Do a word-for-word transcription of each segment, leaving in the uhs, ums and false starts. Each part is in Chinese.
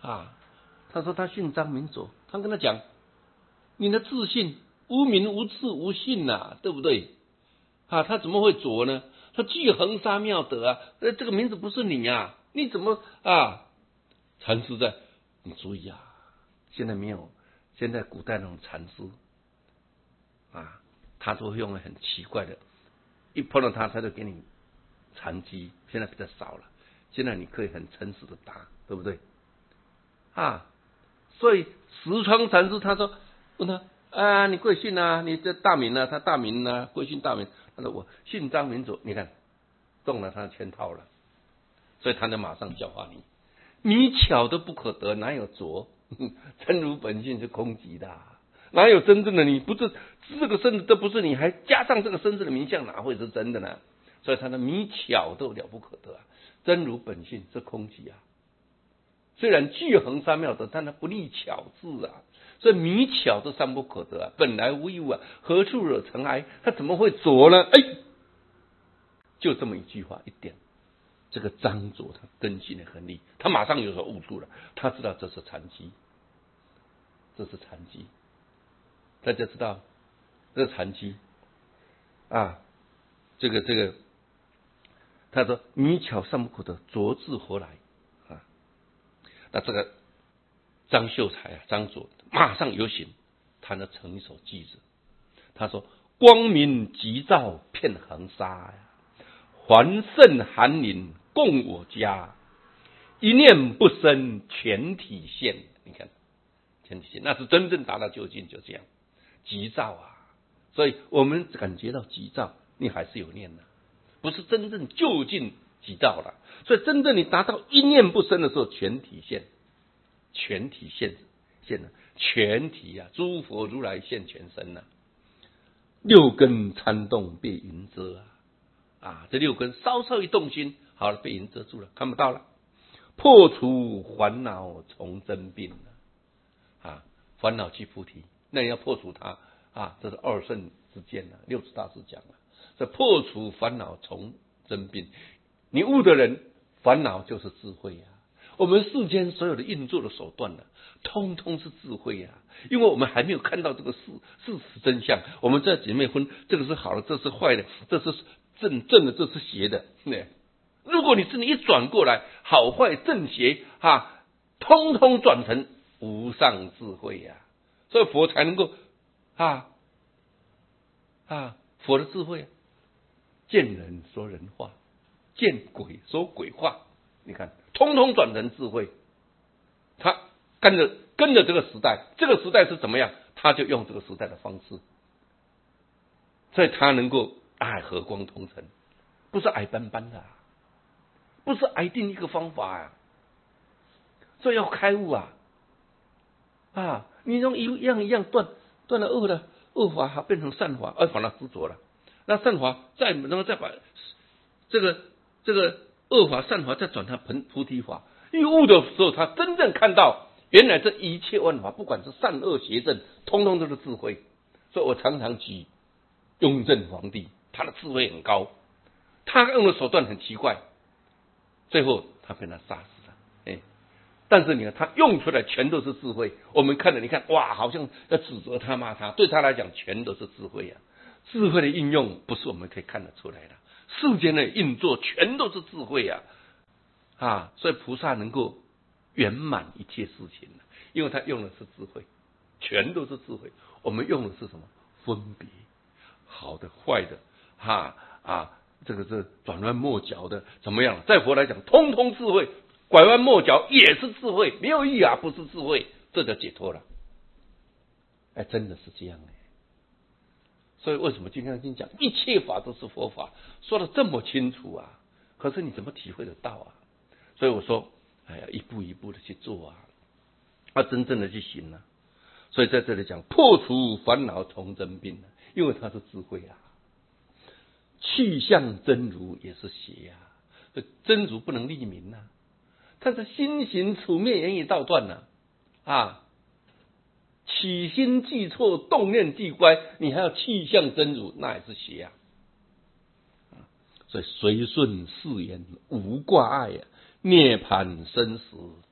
啊，他说他姓张名左，他跟他讲，你的自信无名无智无信呐、啊，对不对？啊，他怎么会左呢？他具恒沙妙德啊，呃，这个名字不是你啊，你怎么啊？禅师在，你注意啊，现在没有，现在古代那种禅师啊，他都会用了很奇怪的，一碰到他，他就给你禅机，现在比较少了。现在你可以很诚实的答，对不对？啊，所以石窗禅师他说，问他啊，你贵姓啊？你这大名啊？他大名啊，贵姓大名？他说我姓张名左，你看中了他的圈套了，所以他就马上教化你。你巧都不可得，哪有拙？真如本性是空寂的、啊，哪有真正的你？不是这个身子都不是你，还加上这个身子的名相，哪会是真的呢？所以他的迷巧都了不可得啊，真如本性是空寂啊。虽然具恒沙妙德，但它不立巧智啊。所以迷巧都三不可得啊，本来无一物啊，何处惹尘埃？他怎么会浊呢？哎，就这么一句话一点。这个张左他根性的很厉，他马上有所悟出了，他知道这是禅机，这是禅机，大家知道这是禅机啊，这个这个，他说迷巧尚不可得，浊自何来啊？那这个张秀才啊，张左马上有醒，他呢成一首偈子，他说：光明急照遍恒沙呀，环胜寒林共我家，一念不生全体现。你看全体现，那是真正达到究竟，就这样急躁啊。所以我们感觉到急躁，你还是有念的、啊，不是真正究竟急躁了。所以真正你达到一念不生的时候，全体现，全体现现了，全体啊，诸佛如来现全身了、啊，六根参动被云遮啊。啊，这六根稍稍一动心，好了，被云遮住了，看不到了。破除烦恼从真病了，啊，烦恼即菩提，那你要破除它啊，这是二圣之间啊，六祖大师讲了，这破除烦恼从真病，你悟的人，烦恼就是智慧啊。我们世间所有的运作的手段呢、啊，通通是智慧啊，因为我们还没有看到这个事事实真相，我们在姐妹分，这个是好的，这是坏的，这是正正的，这是邪的。对，如果你是你一转过来，好坏正邪啊，通通转成无上智慧呀、啊，所以佛才能够啊啊，佛的智慧、啊，见人说人话，见鬼说鬼话，你看，通通转成智慧。他跟着跟着这个时代，这个时代是怎么样，他就用这个时代的方式，所以他能够哎和光同尘，不是矮斑斑的、啊，不是矮定一个方法啊，所以要开悟啊啊！你用一样一样断断了恶的恶法，它变成善法，而反而执着了。那善法再然后再把这个这个恶法善法再转成菩提法，一悟的时候，他真正看到原来这一切万法，不管是善恶邪正，通通都是智慧。所以我常常举雍正皇帝，他的智慧很高，他用的手段很奇怪，最后他被他杀死了。哎，但是你看他用出来全都是智慧，我们看了你看哇，好像要指责他骂他，对他来讲全都是智慧啊。智慧的应用不是我们可以看得出来的，世间的运作全都是智慧啊啊！所以菩萨能够圆满一切事情，因为他用的是智慧，全都是智慧。我们用的是什么？分别好的坏的，哈啊，这个是转弯抹角的，怎么样？在佛来讲，通通智慧，拐弯抹角也是智慧，没有意啊，不是智慧，这就解脱了。哎，真的是这样哎。所以为什么金刚经讲一切法都是佛法，说的这么清楚啊？可是你怎么体会得到啊？所以我说，哎呀，一步一步的去做啊，要真正的去行啊。所以在这里讲破除烦恼从真病，因为它是智慧啊。去向真如也是邪啊，这真如不能立名啊，它是心行处灭言语道断呢啊。啊起心记错，动念即乖，你还要气向真如，那也是邪啊！所以随顺誓言无挂碍啊，涅槃生死等共。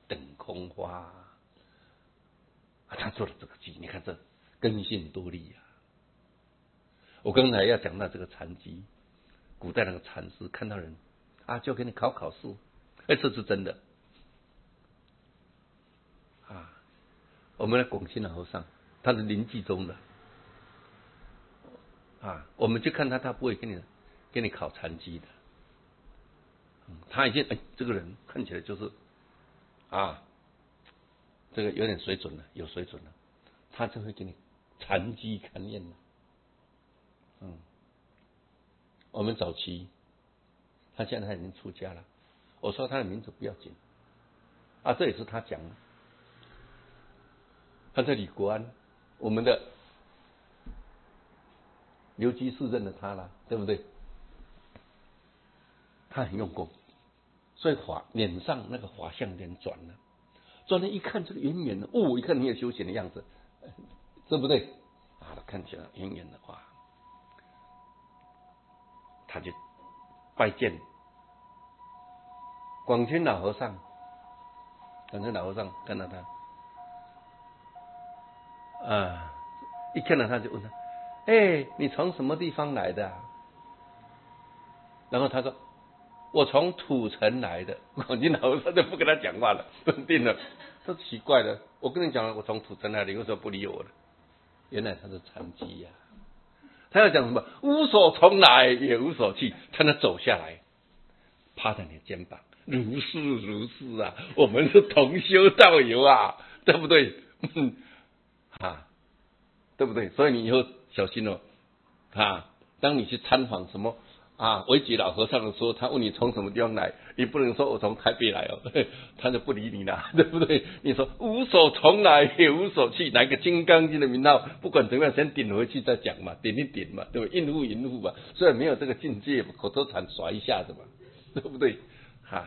空花啊。他做了这个鸡，你看这根性多利啊！我刚才要讲到这个禅机，古代那个禅师看到人啊，就给你考考试，哎，这是真的啊！我们的广西老和尚，他是临济宗的啊，我们去看他，他不会给你给你考禅机的，嗯、他已经哎，这个人看起来就是啊。这个有点水准了，有水准了，他就会给你禅机勘验了。嗯，我们早期，他现在他已经出家了。我说他的名字不要紧啊，这也是他讲的。他在李国安，我们的留基市认了他了，对不对？他很用功，所以法脸上那个法相脸转了。转了一看，这个远远的，哦，一看你有修行的样子，对不对？啊，看起来远远的话，他就拜见广清老和尚。广清老和尚看到他，啊，一看到他就问他：“哎，你从什么地方来的啊？”然后他说：“我从土城来的。”广清老和尚就不跟他讲话了，稳定了。这奇怪了，我跟你讲了，我从土城来的，你为什么不理我了？原来他是禅机呀，他要讲什么？无所从来，也无所去，他能走下来，趴在你的肩膀，如是如是啊，我们是同修道友啊，对不对？嗯，啊，对不对？所以你以后小心哦，啊，当你去参访什么啊维吉老和尚的时候，他问你从什么地方来，你不能说我从台北来哦，他就不理你了，对不对？你说无所从来也无所去，拿一个金刚经的名号，不管怎么样，先顶回去再讲嘛，顶一顶嘛，对不对？应付应付嘛，虽然没有这个境界，口头禅耍一下子嘛，对不对？哈，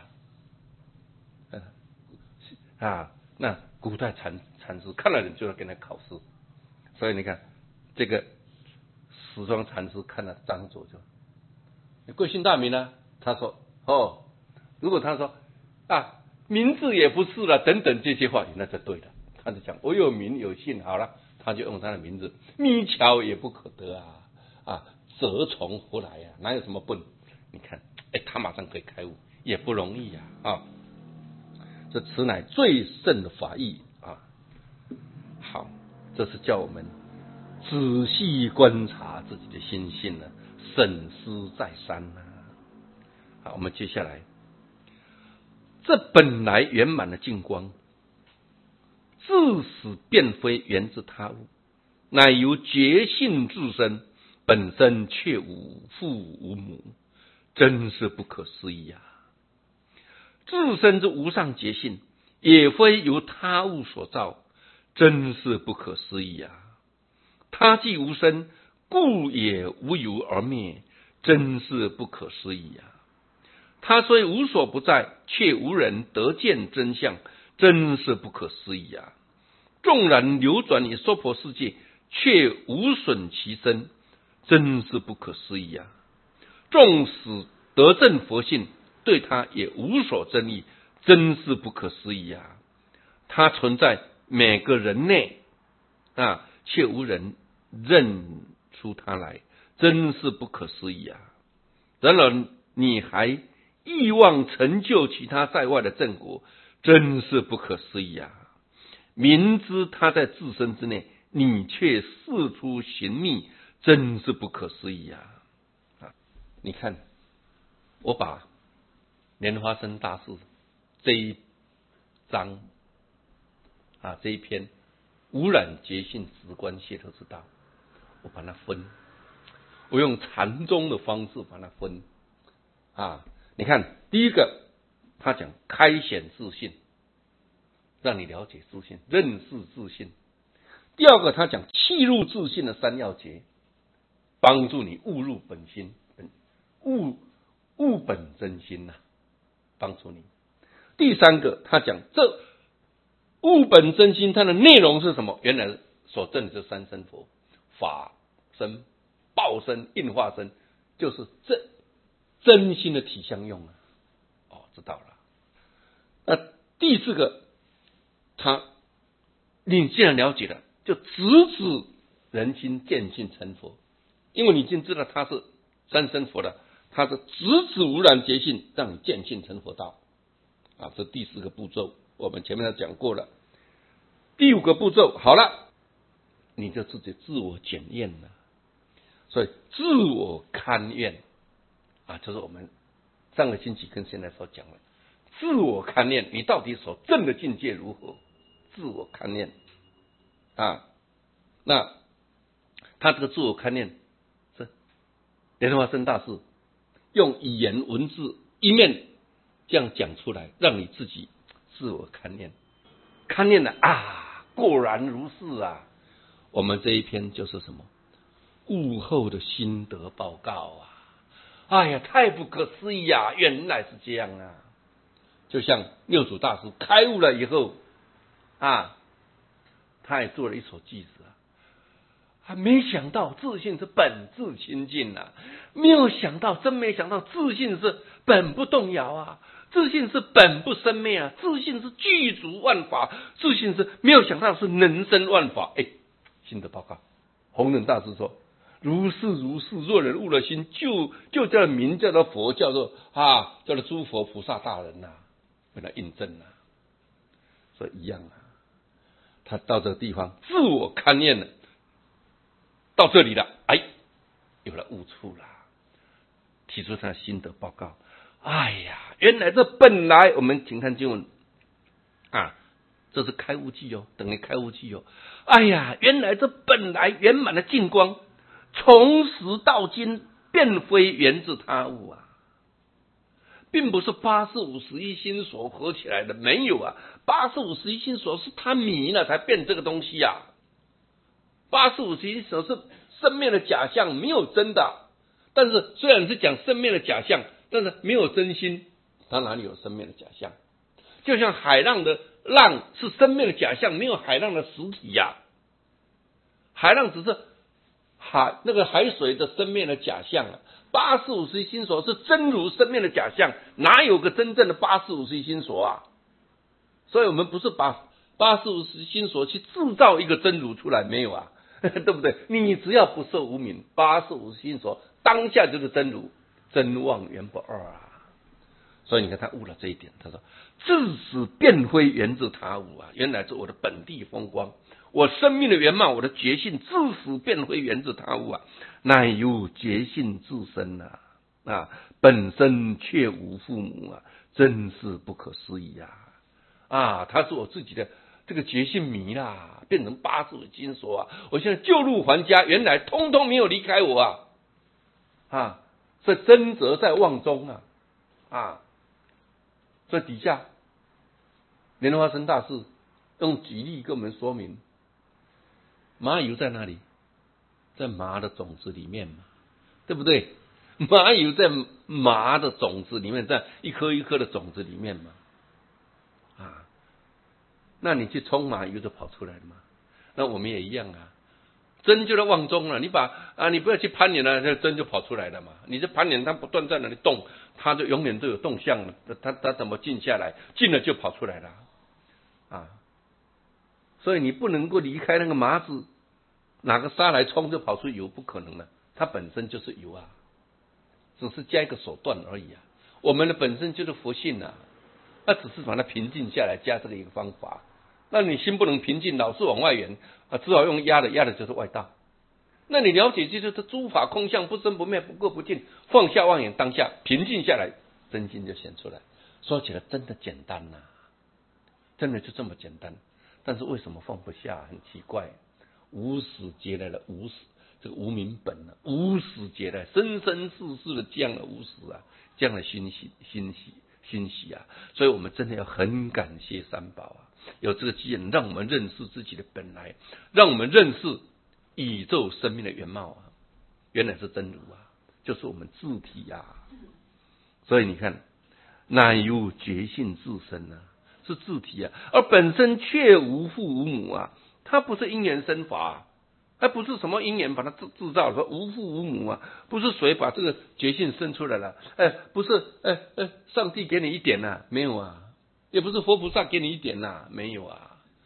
啊，那古代禅禅师看了人就要跟他考试，所以你看这个石庄禅师看了张左就。你贵姓大名呢？他说：“哦，如果他说啊，名字也不是了，等等这些话，那就对了。他就讲我有名有姓，好了，他就用他的名字，咪巧也不可得啊啊，蛰虫何来啊？哪有什么笨？你看，哎，他马上可以开悟，也不容易呀啊，啊！这此乃最胜的法义啊！好，这是叫我们仔细观察自己的心性呢。”审思再三啊！好，我们接下来，这本来圆满的净光，自始便非源自他物，乃由觉性自身，本身却无父无母，真是不可思议啊！自身之无上觉性，也非由他物所造，真是不可思议啊！他既无生，故也无有而灭，真是不可思议啊！他虽无所不在，却无人得见真相，真是不可思议啊！纵然流转于娑婆世界，却无损其身，真是不可思议啊！纵使得证佛性，对他也无所争议，真是不可思议啊！他存在每个人内啊，却无人认出他来，真是不可思议啊！然而你还欲望成就其他在外的正果，真是不可思议啊！明知他在自身之内，你却四处寻觅，真是不可思议啊！啊，你看，我把莲花生大师这一章啊，这一篇污染觉性直观解脱之道，我把它分，我用禅宗的方式把它分啊。你看，第一个他讲开显自性，让你了解自性，认识自性；第二个他讲契入自性的三要诀，帮助你悟入本心，悟悟本真心呐、啊，帮助你；第三个他讲这悟本真心，它的内容是什么？原来所证的这三身佛，法身、报身、应化身，就是这真心的体相用啊。哦，知道了。那第四个他，你既然了解了，就直指人心见性成佛，因为你已经知道他是三身佛了，他是直指无染觉性，让你见性成佛道。啊，这第四个步骤，我们前面都讲过了。第五个步骤，好了，你就自己自我检验了。所以自我勘验啊，就是我们上个星期跟现在所讲的自我勘验，你到底所证的境界如何？自我勘验啊，那他这个自我勘验是莲花生大师用语言文字一面这样讲出来，让你自己自我勘验，勘验了啊，果然如是啊。我们这一篇就是什么？悟后的心得报告啊！哎呀，太不可思议啊！原来是这样啊！就像六祖大师开悟了以后啊，他也做了一首句子啊，还没想到自信是本自清净啊，没有想到，真没想到，自信是本不动摇啊，自信是本不生灭啊，自信是具足万法，自信是没有想到是能生万法。哎，心得报告，弘忍大师说。如是如是，若人悟了心，就就叫名叫做佛，叫做啊，叫做诸佛菩萨大人呐、啊，为他印证啊，所以一样啊。他到这个地方自我勘验了，到这里了，哎，有了悟处了，提出他的心得报告。哎呀，原来这本来我们请看经文啊，这是开悟记哦，等于开悟记哦。哎呀，原来这本来圆满的净光。从始到今，便非源自他物啊，并不是八十五十一心所合起来的，没有啊，八十五十一心所是他迷了才变这个东西啊，八十五十一所是生灭的假象，没有真的。但是虽然是讲生灭的假象，但是没有真心，它哪里有生灭的假象？就像海浪的浪是生灭的假象，没有海浪的实体呀、啊，海浪只是。海那个海水的生灭的假象啊，八十五十一心所是真如生灭的假象，哪有个真正的八十五十一心所啊？所以我们不是把八十五十一心所去制造一个真如出来，没有啊，对不对？你只要不受无明，八十五十心所当下就是真如，真妄缘不二啊。所以你看他悟了这一点，他说自始便非源自他物啊，原来是我的本地风光。我生命的原貌，我的觉性自始便非源自他物啊，乃由觉性自身啊，啊，本身却无父母啊，真是不可思议啊！啊，他是我自己的这个觉性迷啦，变成八十五心所啊，我现在旧路还家，原来通通没有离开我啊，啊，这真则在妄中啊，啊，这底下莲花生大师用举例跟我们说明。麻油在哪里？在麻的种子里面嘛，对不对？麻油在麻的种子里面，在一颗一颗的种子里面嘛，啊，那你去冲麻油就跑出来了嘛。那我们也一样啊，针就在妄中了，你把啊，你不要去攀岩了，这针就跑出来了嘛。你这攀岩，它不断在那里动，它就永远都有动向了，它它怎么静下来？静了就跑出来了，啊。所以你不能够离开那个麻子，哪个沙来冲就跑出油，不可能的，它本身就是油啊，只是加一个手段而已啊。我们的本身就是佛性啊，那只是把它平静下来，加这个一个方法。那你心不能平静，老是往外圆啊，只好用压的，压的就是外道。那你了解这就是诸法空相，不生不灭，不垢不净，放下妄言，当下平静下来，真心就显出来。说起来真的简单呐、啊，真的就这么简单。但是为什么放不下？很奇怪，无始劫来的无始，这个无明本啊，无始劫来生生世世的这样的无始啊，这样的欣喜欣喜欣喜啊，所以我们真的要很感谢三宝啊，有这个机缘让我们认识自己的本来，让我们认识宇宙生命的原貌啊，原来是真如啊，就是我们自体啊。所以你看，乃由觉性自身啊。是自体啊，而本身却无父无母啊，它不是因缘生法、啊，它不是什么因缘把它制制造，说无父无母啊，不是谁把这个觉性生出来了，哎，不是，哎哎，上帝给你一点呐、啊，没有啊，也不是佛菩萨给你一点呐、啊，没有啊，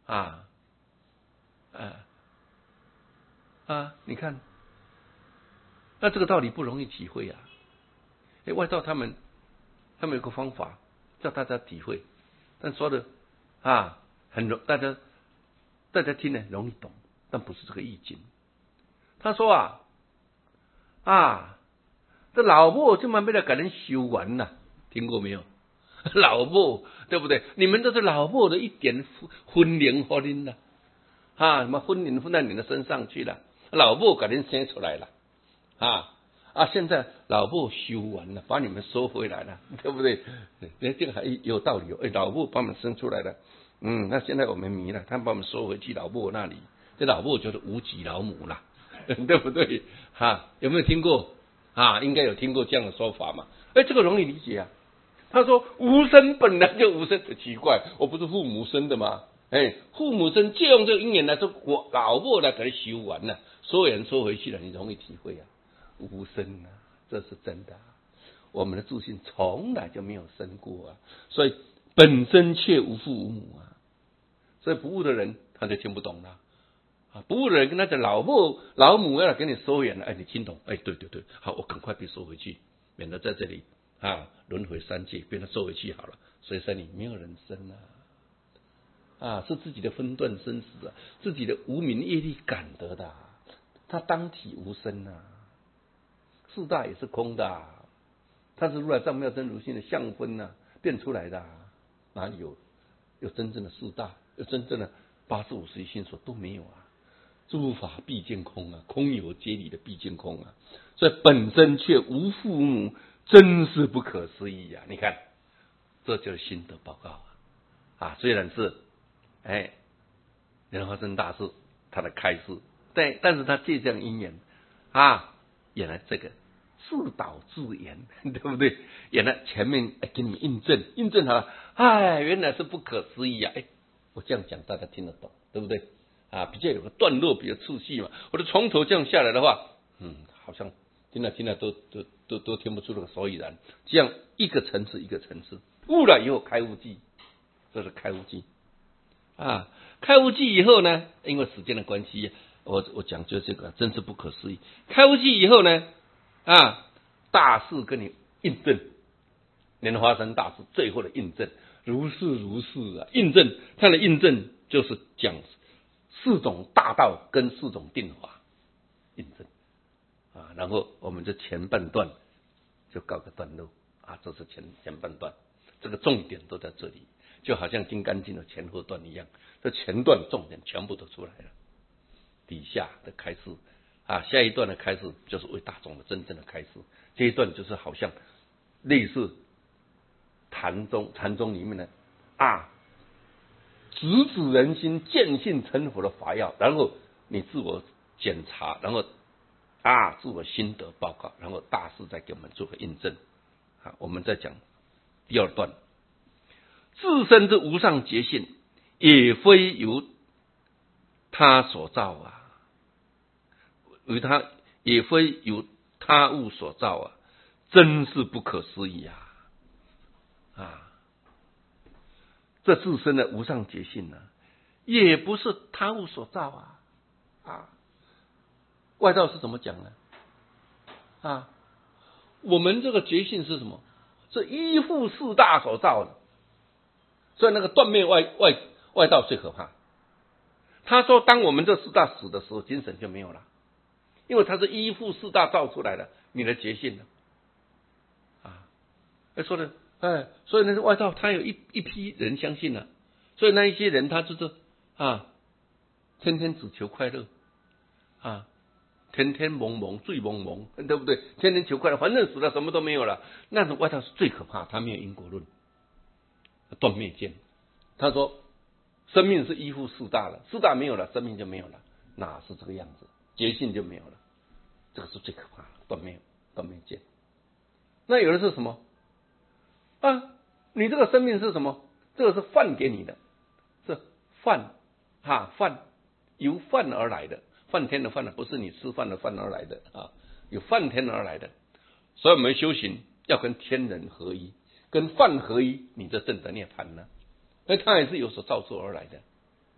啊啊啊！你看，那这个道理不容易体会啊。哎，外道他们他们有个方法叫大家体会，但说的啊很容，大家大家听呢容易懂，但不是这个意境。他说啊啊，这老母就慢慢的给人修完了，听过没有？老母对不对？你们都是老母的一点分灵和您了啊，什么分灵分到你的身上去了，老母给您生出来了啊啊！现在老母修完了，把你们收回来了，对不对？哎，这个还有道理哦。哎，老母把我们生出来了，嗯，那现在我们迷了，他把我们收回去老母那里，这老母就是无极老母了，对不对？哈、啊，有没有听过啊？应该有听过这样的说法嘛？哎，这个容易理解啊。他说无生本来就无生，奇怪，我不是父母生的吗？哎，父母生借用这个因缘来说，我老母来给他修完了，所有人收回去了，你容易体会啊。无生啊，这是真的、啊。我们的自信从来就没有生过啊，所以本身却无父无母啊。所以不悟的人他就听不懂了啊，不悟的人跟他讲老母老母要来给你收圆了，哎，你听懂？哎，对对对，好，我赶快被收回去，免得在这里啊轮回三界，被他收回去好了。所以说你没有人生啊。啊，是自己的分段生死啊，自己的无明业力感得的、啊，他当体无生啊，四大也是空的、啊，他是如来藏妙真如性的相分啊变出来的、啊，哪里有有真正的四大，有真正的八十五十一心所都没有啊，诸法毕竟空啊，空有皆理的毕竟空啊，所以本身却无父无母，真是不可思议啊！你看，这就是心得报告啊，啊，虽然是。哎，莲花生大师他的开示，但但是他借这样因缘啊，原来这个自导自演，对不对？原来前面哎给你们印证，印证好了，哎，原来是不可思议啊！哎，我这样讲大家听得懂，对不对？啊，比较有个段落，比较次序嘛。我的从头这样下来的话，嗯，好像听了听了都都都都听不出那个所以然。这样一个层次一个层次，悟了以后开悟记，这是开悟记。啊，开悟记以后呢，因为时间的关系，我我讲究这个真是不可思议。开悟记以后呢，啊，大师跟你印证，莲花生大师最后的印证，如是如是啊，印证他的印证就是讲四种大道跟四种定法，印证啊，然后我们这前半段就告个段落啊，这是前前半段，这个重点都在这里。就好像《金刚经》的前后段一样，这前段重点全部都出来了，底下的开示啊，下一段的开示就是为大众的真正的开示，这一段就是好像类似禅宗禅宗里面的啊，直指人心、见性成佛的法要，然后你自我检查，然后啊自我心得报告，然后大师再给我们做个印证。好，我们再讲第二段。自身之无上觉性，也非由他所造啊，由他也非由他物所造啊，真是不可思议啊！啊，这自身的无上觉性呢、啊，也不是他物所造啊！啊，外道是怎么讲呢？啊，我们这个觉性是什么？是依附四大所造的。所以那个断灭外外外道最可怕。他说，当我们这四大死的时候，精神就没有了，因为它是依附四大造出来的，你的觉性呢？啊，说的哎，所以那个外道他有一一批人相信了、啊，所以那一些人他就是啊，天天只求快乐啊，天天蒙蒙醉蒙蒙，对不对？天天求快乐，反正死了什么都没有了，那种外道是最可怕，他没有因果论。断灭见，他说生命是依附四大了，四大没有了，生命就没有了，哪是这个样子？觉性就没有了，这个是最可怕的断灭断灭见。那有的是什么啊？你这个生命是什么？这个是饭给你的，是饭哈饭由饭而来的，饭天的饭呢，不是你吃饭的饭而来的啊，有饭天而来的。所以我们修行要跟天人合一。跟饭合一，你这正得涅槃呢？那它也是有所造作而来的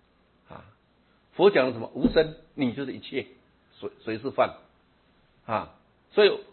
啊。佛讲的什么无生，你就是一切，谁谁是犯啊？所以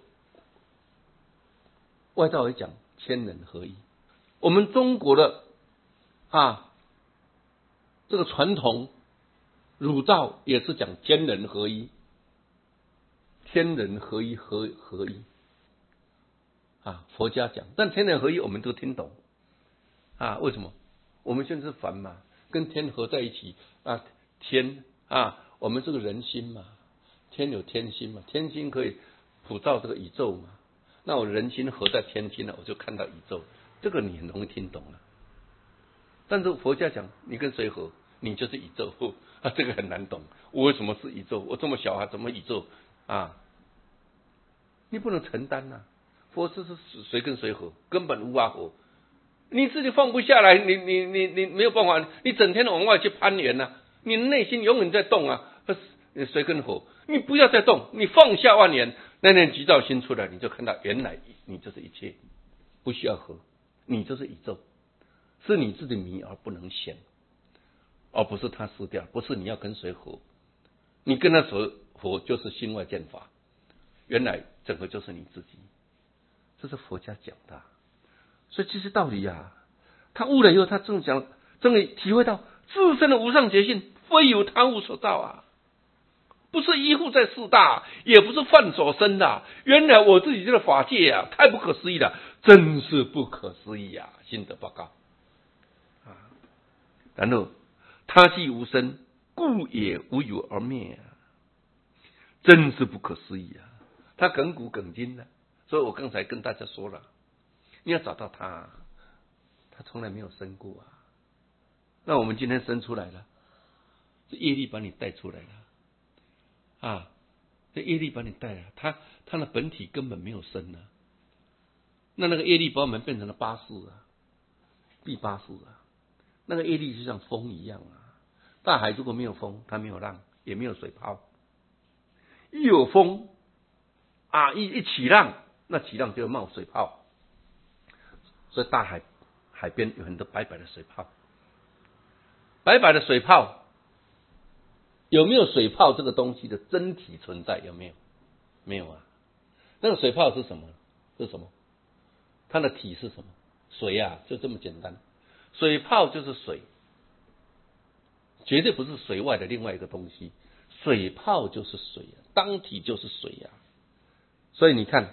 外道也讲天人合一。我们中国的啊这个传统儒道也是讲天人合一，天人合一合合一啊。佛家讲，但天人合一我们都听懂啊。为什么？我们现在是凡嘛，跟天合在一起啊，天啊，我们这个人心嘛，天有天心嘛，天心可以普照这个宇宙嘛。那我人心合在天心了，我就看到宇宙，这个你很容易听懂了。但是佛家讲，你跟谁合，你就是宇宙啊，这个很难懂。我为什么是宇宙？我这么小还怎么宇宙啊？你不能承担呐、啊。佛是是谁跟谁合，根本无法合。你自己放不下来，你你你你没有办法，你整天往外去攀援呐、啊，你内心永远在动啊。谁跟合？你不要再动，你放下万年，那念急躁心出来，你就看到原来你就是一切，不需要合，你就是宇宙，是你自己迷而不能显，而不是他失掉，不是你要跟谁合，你跟他合合就是心外见法，原来整个就是你自己，这是佛家讲的。所以这些道理啊，他悟了以后，他正讲，正体会到自身的无上觉性非由他物所造啊，不是依附在四大，也不是犯所生的。原来我自己这个法界啊，太不可思议了，真是不可思议啊！心得报告啊，然后他既无生，故也无有而灭啊，真是不可思议啊！他亘古亘今的，所以我刚才跟大家说了。你要找到他，他从来没有生过啊。那我们今天生出来了，是业力把你带出来了啊！这业力把你带来，他他的本体根本没有生啊。那那个业力把我们变成了八识啊，第八识啊。那个业力就像风一样啊。大海如果没有风，它没有浪，也没有水泡。一有风啊，一一起浪，那起浪就会冒水泡。所以大海海边有很多白白的水泡，白白的水泡有没有水泡这个东西的真体存在？有没有？没有啊。那个水泡是什么？是什么？它的体是什么？水啊，就这么简单。水泡就是水，绝对不是水外的另外一个东西。水泡就是水啊，当体就是水啊。所以你看。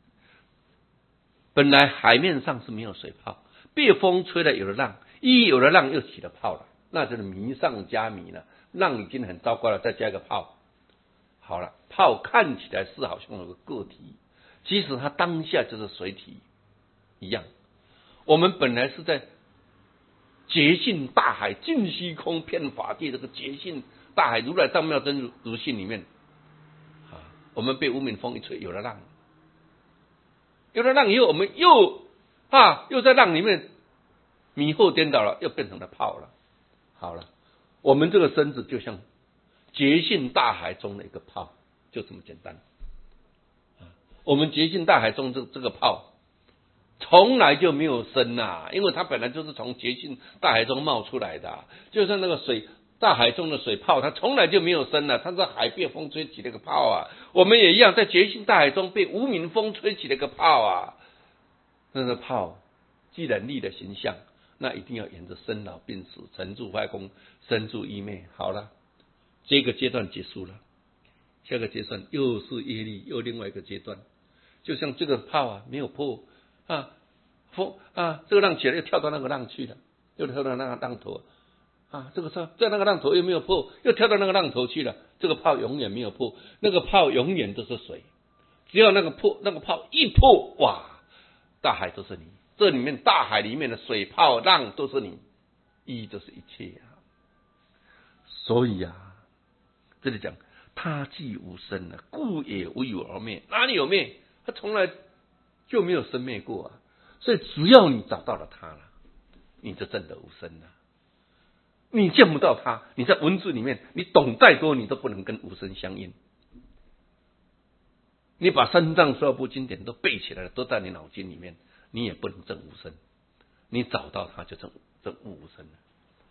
本来海面上是没有水泡，被风吹了有了浪，一有了浪又起了泡了，那就是迷上加迷了。浪已经很糟糕了，再加一个泡，好了，泡看起来是好像有个个体，其实它当下就是水体一样。我们本来是在觉性大海尽虚空遍法界这个觉性大海如来藏妙真如性里面啊，我们被无名风一吹有了浪。有了浪以后，我们又啊又在浪里面迷惑颠倒了，又变成了泡了。好了，我们这个身子就像觉性大海中的一个泡，就这么简单。我们觉性大海中这这个泡，从来就没有生啊，因为它本来就是从觉性大海中冒出来的、啊，就像那个水。大海中的水泡，它从来就没有生了、啊，它是海被风吹起了个泡啊。我们也一样，在觉性大海中被无名风吹起了个泡啊。那个泡既然立了形象，那一定要沿着生老病死、成住坏空、生住异灭。好了，这个阶段结束了，下个阶段又是业力，又另外一个阶段。就像这个泡啊，没有破啊，风啊，这个浪起来又跳到那个浪去了，又跳到那个浪头。啊，这个时候在那个浪头又没有破，又跳到那个浪头去了。这个泡永远没有破，那个泡永远都是水。只要那个破，那个泡一破，哇，大海都是你。这里面大海里面的水泡浪都是你，一就是一切啊。所以啊，这里讲他既无生了，故也无有而灭。哪里有灭？他从来就没有生灭过啊。所以只要你找到了他了，你就证得无生了。你见不到它，你在文字里面，你懂再多，你都不能跟无生相应。你把三藏十二部经典都背起来了，都在你脑筋里面，你也不能证无生。你找到它就证证悟无生了。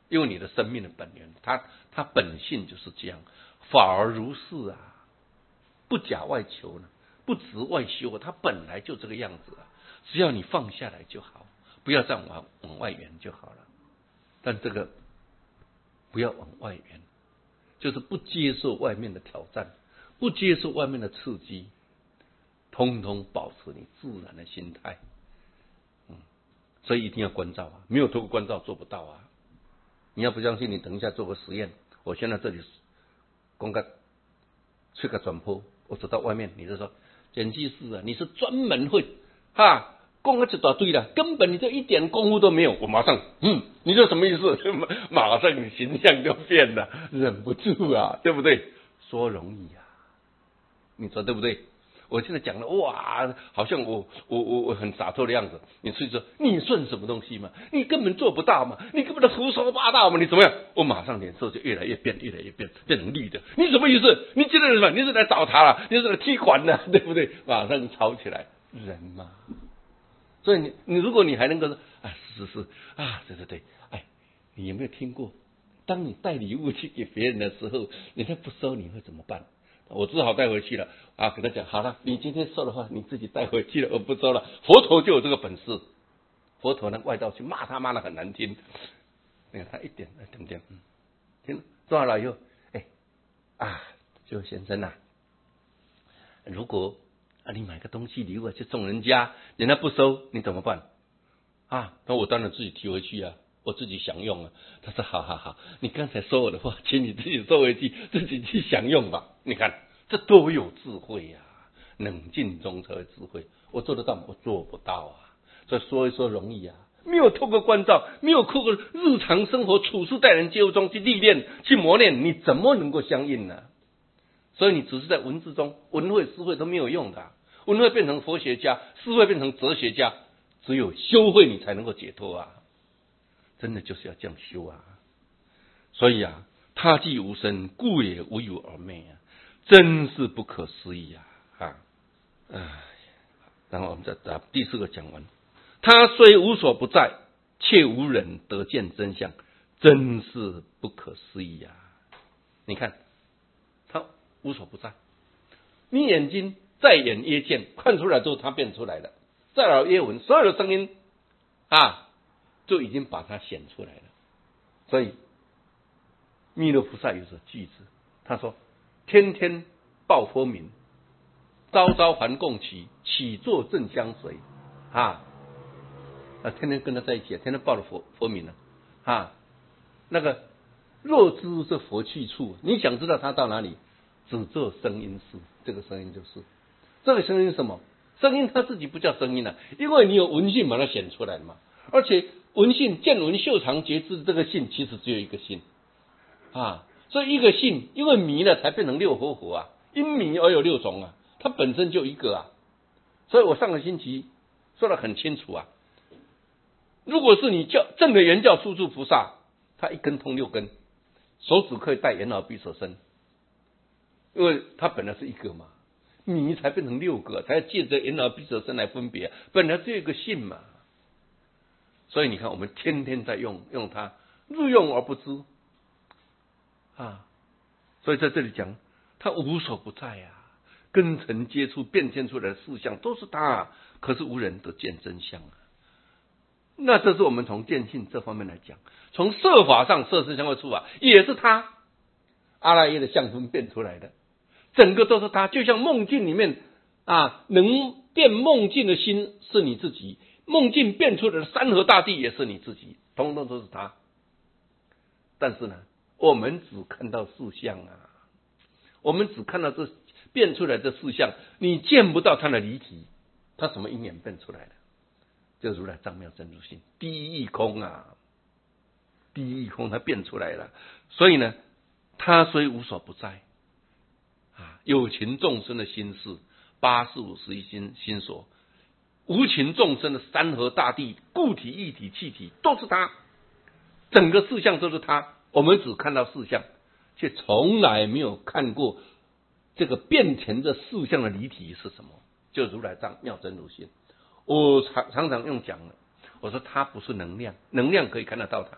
因为你的生命的本源，它它本性就是这样，法而如是啊，不假外求呢，不执外修，它本来就这个样子啊。只要你放下来就好，不要再往往外圆就好了。但这个不要往外圆，就是不接受外面的挑战，不接受外面的刺激，通通保持你自然的心态。嗯，所以一定要关照啊，没有透过关照做不到啊。你要不相信，你等一下做个实验。我现在这里公个吹个转播，我走到外面，你就说简技师啊，你是专门会哈。讲了一大堆了，根本你就一点功夫都没有。我马上，嗯，你这什么意思？马上你形象就变了，忍不住啊，对不对？说容易啊，你说对不对？我现在讲了，哇，好像我我我我很洒脱的样子。你所以说，你算什么东西嘛？你根本做不到嘛？你根本就胡说八道嘛？你怎么样？我马上脸色就越来越变，越来越变，变成绿的。你什么意思？你今天什么？你是来找他了？你是来踢馆的，对不对？马上吵起来，人嘛。所以你你如果你还能够说啊是是是啊对对对，哎，你有没有听过？当你带礼物去给别人的时候，人家不收你会怎么办？我只好带回去了啊，给他讲好了，你今天收的话你自己带回去了，我不收了。佛陀就有这个本事，佛陀呢外道去骂他骂的很难听，你看他一点点点，嗯，听做好了以后，哎啊，就先生呐、啊，如果啊，你买个东西礼物去送人家，人家不收，你怎么办？啊，那我当然自己提回去啊，我自己享用啊。他说：好好好，你刚才收我的话，请你自己收回去，自己去享用吧。你看，这多有智慧呀、啊！冷静中才会智慧。我做得到吗？我做不到啊。所以说一说容易啊，没有透过关照，没有透过日常生活处事待人接物中去历练、去磨练，你怎么能够相应呢？所以你只是在文字中文会诗会都没有用的、啊，文会变成佛学家，诗会变成哲学家，只有修会你才能够解脱啊！真的就是要这样修啊！所以啊，他既无生，故也无有而灭啊，真是不可思议啊！啊，唉，然后我们再把第四个讲完，他虽无所不在，却无人得见真相，真是不可思议啊！你看，他无所不在，你眼睛在眼耶见，看出来之后它变出来了，在耳耶闻，所有的声音啊，就已经把它显出来了。所以弥勒菩萨有首句子，他说：天天报佛名，朝朝还供起，起坐正相随啊！啊，天天跟他在一起，天天报了佛佛名了啊！那个若知这佛去处，你想知道他到哪里？只做声音是，这个声音就是这个声音是什么？声音它自己不叫声音啊，因为你有闻性把它显出来嘛。而且闻性见闻嗅尝觉知这个性其实只有一个性啊，所以一个性因为迷了才变成六合合啊，因迷而有六种啊，它本身就一个啊。所以我上个星期说得很清楚啊，如果是你叫正的原教处处菩萨，他一根通六根，手指可以带眼耳鼻舌身。因为它本来是一个嘛，迷才变成六个，才借着眼耳鼻舌身来分别，本来只有一个性嘛。所以你看，我们天天在用用它，日用而不知啊。所以在这里讲，它无所不在啊，根尘接触变现出来的事项都是它，可是无人得见真相啊。那这是我们从见性这方面来讲，从色法上色身相会处法也是它，阿赖耶的相分变出来的。整个都是他，就像梦境里面啊，能变梦境的心是你自己，梦境变出来的山河大地也是你自己，通通都是他。但是呢，我们只看到事相啊，我们只看到这变出来的事相，你见不到它的离体，它什么因缘变出来的？就如来藏妙真如性，第一义空啊，第一义空它变出来了。所以呢，它虽无所不在。啊，有情众生的心事，八四五十一心心所；无情众生的山河大地、固体、液体、气体，都是他，整个事项都是他。我们只看到事项，却从来没有看过这个变成的事项的离体是什么。就如来藏妙真如性，我常常常用讲了，我说它不是能量，能量可以看得到它，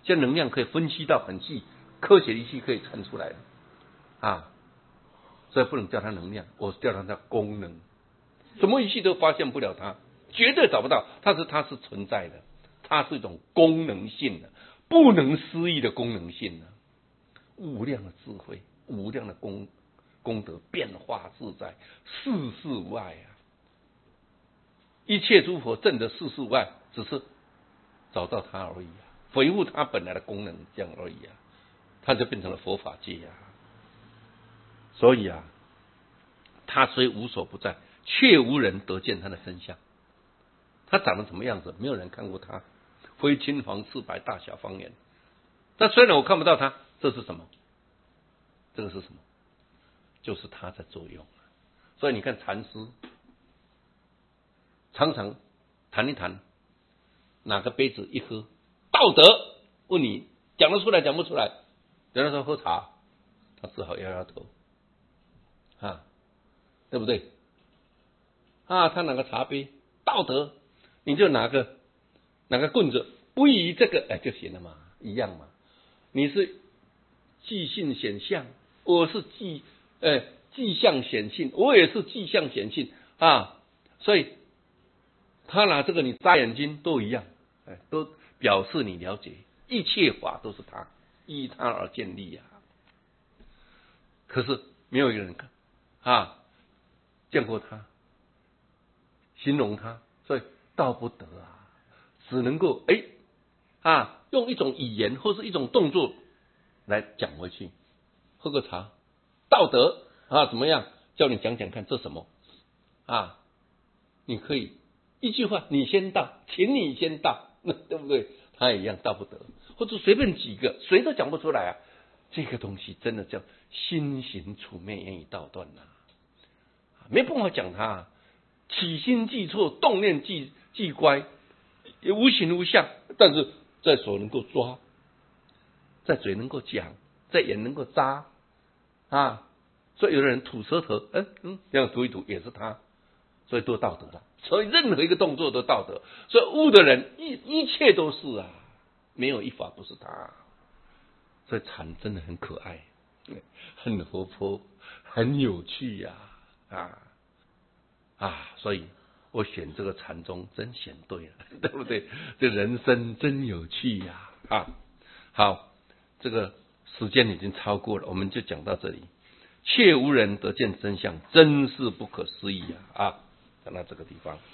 现在能量可以分析到很细，科学仪器可以看出来了啊，所以不能叫它能量，我叫它叫功能。什么仪器都发现不了它，绝对找不到，但是它是存在的，它是一种功能性的，不能思议的功能性的，无量的智慧，无量的功功德，变化自在，世事无碍啊！一切诸佛证得世事无碍，只是找到它而已啊，恢复它本来的功能这样而已啊，它就变成了佛法界啊。所以啊，它虽无所不在，却无人得见它的真相。它长得什么样子？没有人看过它，灰青黄赤白大小方圆。但虽然我看不到它，这是什么？这个是什么？就是它在作用。所以你看禅师常常谈一谈，哪个杯子一喝，道德问你讲得出来讲不出来？有人说喝茶，他只好摇摇头啊，对不对？啊，他拿个茶杯，道德你就拿个拿个棍子，不以这个哎就行了嘛，一样嘛。你是即性显相，我是即呃即相显性，我也是即相显性啊，所以他拿这个你眨眼睛都一样，哎，都表示你了解，一切法都是他，依他而建立啊。可是没有一个人看啊见过他，形容他，所以道不得啊，只能够哎啊用一种语言或是一种动作来讲回去。喝个茶，道德啊怎么样？叫你讲讲看这什么啊？你可以一句话，你先到，请你先到，对不对？他也一样道不得，或者随便几个，谁都讲不出来啊。这个东西真的叫心行处灭，言语道断呐、啊，没办法讲它。起心记错，动念记记乖，也无形无相，但是在手能够抓，在嘴能够讲，在眼能够扎啊。所以有的人吐舌头，嗯嗯，这样吐一吐也是他，所以都道德了。所以任何一个动作都道德。所以悟的人一一切都是啊，没有一法不是他。所以禅真的很可爱，很活泼，很有趣呀 啊, 啊啊！所以我选这个禅宗真选对了，对不对？这人生真有趣呀 啊, 啊！好，这个时间已经超过了，我们就讲到这里。却无人得见真相，真是不可思议啊！啊，讲到这个地方。